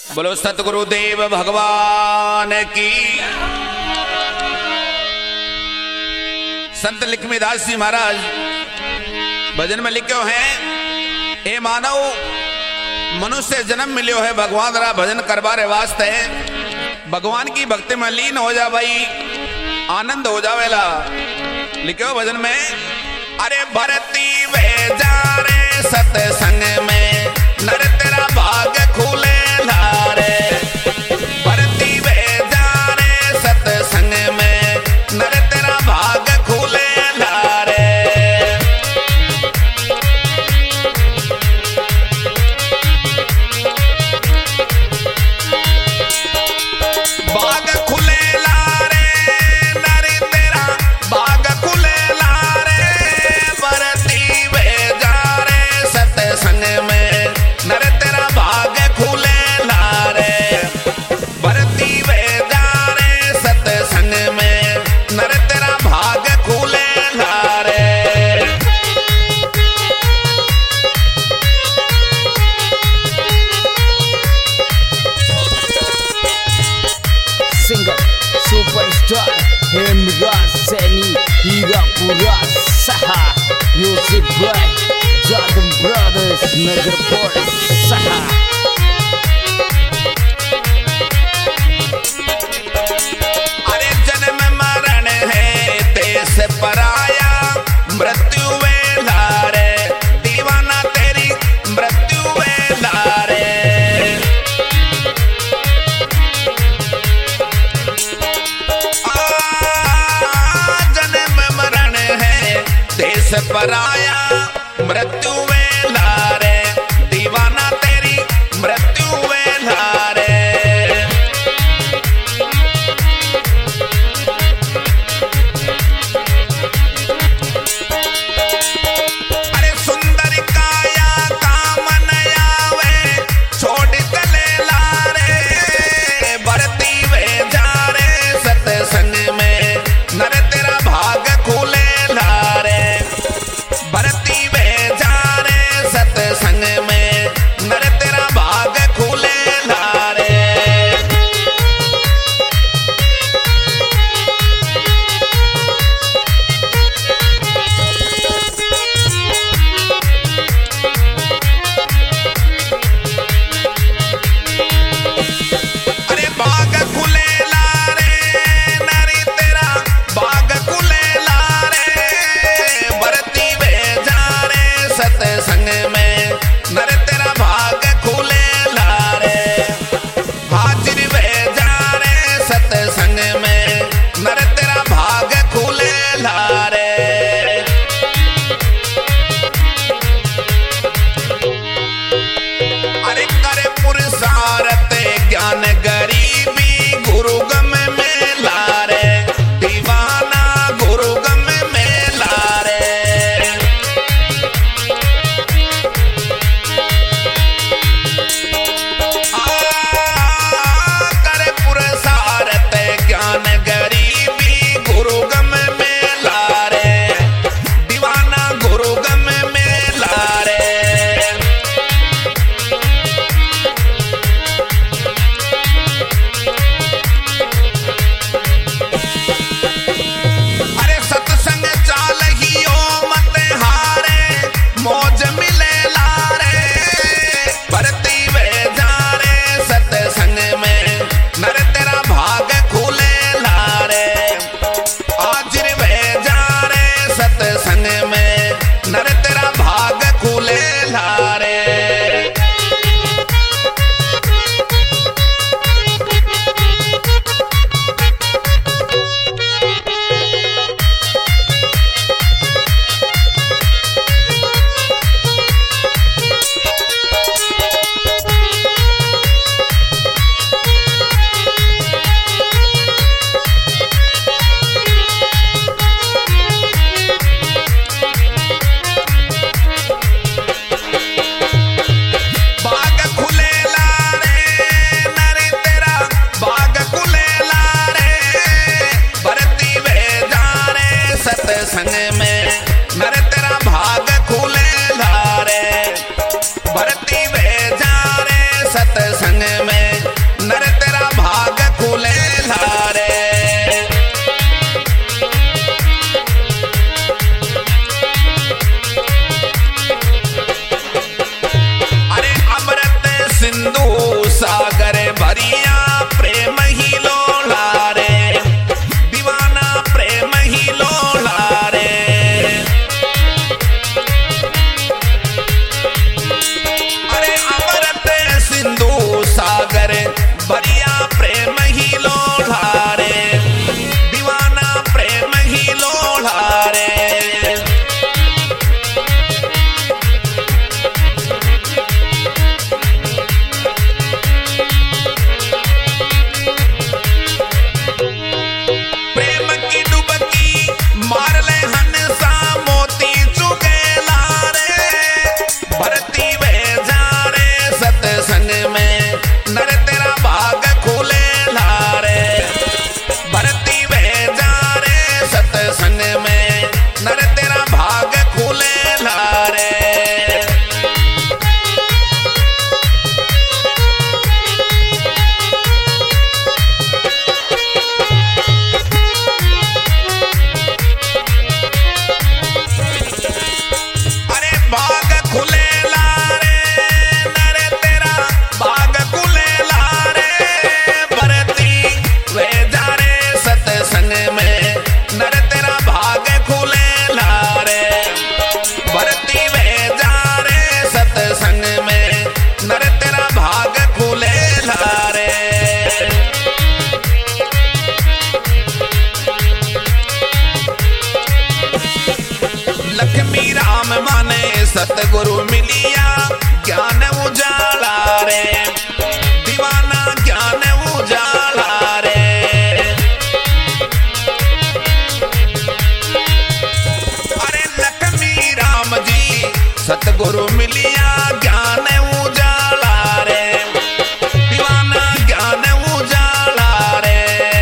बोलो सतगुरुदेव भगवान की। संत लक्ष्मीदास जी महाराज भजन में लिखे हैं, ए मानव मनुष्य जन्म मिलियो है भगवान रा भजन करवारे वास्ते। भगवान की भक्ति में लीन हो जा भाई, आनंद हो जावेला। लिखो भजन में, अरे भरती वे जा रे सत्संग में नर तेरा भाग खुले लारे। भरती वे जा रे सत्संग में नर तेरा भाग खुले लारे। भाग खुले लारे नर तेरा भाग खुले लारे। भरती वे जा रे सत्संग में नर तेरा भाग खुले लारे। भरती वे जा रे सत्संग में नर तेरा भाग खुले लारे। सिंगर सुपरस्टार हेमराज सैनी हीरापुरा सहा। Music by Jadam brothers Nagarpur सहा। अरे जन्म मरण है देश पराया, मृत्यु वे लारे। दीवाना तेरी मृत्यु वे लारे। जन्म मरण है देश पराया, मृत्यु वे लारे। दीवाना तेरी मृत्यु वे लारे। अरे सुंदर काया कामन आवे, छोड़ चले लारे। भरती वे जा रे सत्संग में नर तेरा भाग खुले लारे। भरती वे जा रे सत्संग में नर तेरा भाग खुले लारे। अरे बाग खुले लारे नरी तेरा बाग खुले लारे। भरती वे जा रे सत्संग में नर तेरा भाग खुले लारे। हाजिर वे जा रे सत्संग में नर तेरा भाग खुले लारे। अरे करे पुरुषारत ज्ञान गरीबी, गुरु गम में लारे। दीवाना गुरु गम में लारे। करे पुरुषारत ज्ञान गरीबी, गुरु गम में लारे। दीवाना गुरु गम में लारे। अरे सत्संग चाल ही ओ मत हारे, मौज मिले लारे। भरती वे जा रे सत्संग में नर तेरा भाग खुले लारे। हाजिर वे जा रे सत्संग में नर तेरा भाग खुले लारे। बाग खुले लारे नर तेरा बाग खुले लारे। भरती वे जा रे सत्संग में नर तेरा भाग खुले लारे। भरती वे जा रे सत्संग में सिंधु सागर भरिया प्रेम ही लोला रे, दीवाना प्रेम ही लोला रे। अरे अमृत सिंधु सागर भरिया प्रेम ही लोला रे, दीवाना प्रेम ही लोला रे। प्रेम की डुबकी मार ले हंसा मोती चुगेला रे, भरती वे जा रे सत्संग में नर तेरा भाग खुले लारे, भरती वे जा रे सत्संग में नर तेरा भाग खुले लारे। अरे भाग खुले लारे नर तेरा भाग खुले लारे, भरती वे जा रे सत्संग में नर तेरा भाग खुले लारे, भरती वे जा रे सत्संग में नर तेरा भाग खुले लारे। लक्ष्मी राम माने सतगुरु मिलिया ज्ञान उजाला रे, दीवाना ज्ञान उजाला रे। अरे लक्ष्मी राम जी सतगुरु मिलिया ज्ञान उजाला रे, दीवाना ज्ञान उजाला रे।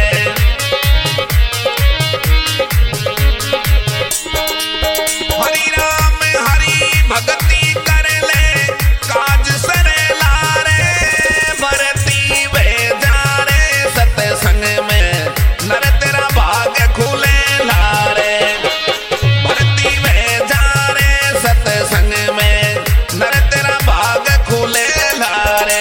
हरि राम हरि भक्ति कर ले काज सरे लारे, भरती वे जा रे सत्संग में नर तेरा भाग खुले लारे, भरती वे जा रे सत्संग में नर तेरा भाग खुले लारे।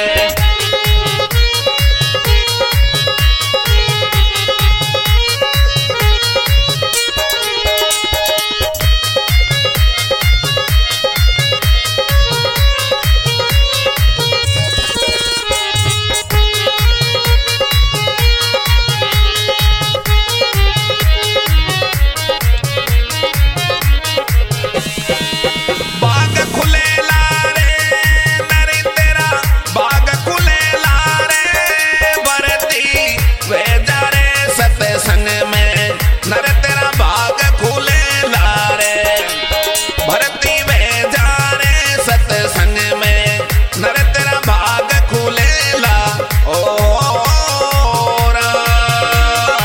बाग खुले लारे नर तेरा बाग खुले लारे, भरती वे जा रे सत्संग में नर तेरा भाग खुले लारे, भरती वे जा रे सत्संग में नर तेरा भाग खुले ला। ओ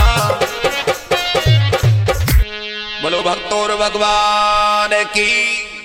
बोलो भक्तों भगवान की